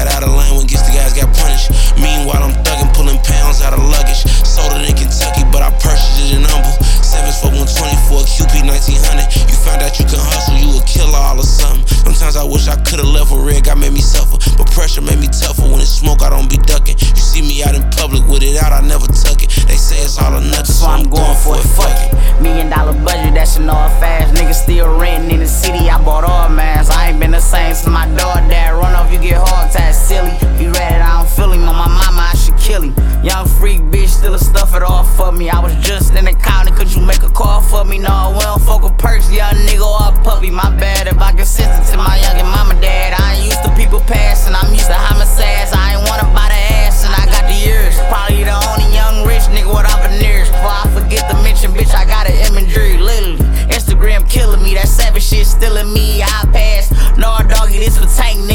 got out of line when gets the guys got punished. Meanwhile, I'm thugging, pulling pounds out of luggage. Sold it in Kentucky, but I purchased it in Humble. 7s for 120 for a QP 1900. You found out you can hustle, you a killer all of something. Sometimes I wish I could've left with red, God made me suffer. But pressure made me tougher. When it's smoke, I don't be ducking. You see me out in public with it out, I never tuck it. They say it's all or nothing, so I'm going for it, fuck it. $1 million budget, that shit all fast. Niggas still renting in the city, I bought all mans. I ain't been the same since my dog dad. Run off, you get hard, that's silly. He read it, I don't feel him. On my mama, I should kill him. Young freak bitch, still a stuff it all for me. I was just in the county, could you make a call for me? No, we don't fuck with perks, young nigga or a puppy. My bad if I get sensitive to my youngin' mama dad. I ain't used to people passing, I'm used to homicides. I ain't wanna buy the ass and I got the years. Probably the only young rich nigga without veneers. Before I forget to mention, bitch, I got an imagery, literally. Instagram killing me, that savage shit still in me. I passed, no doggy, this a tank nigga.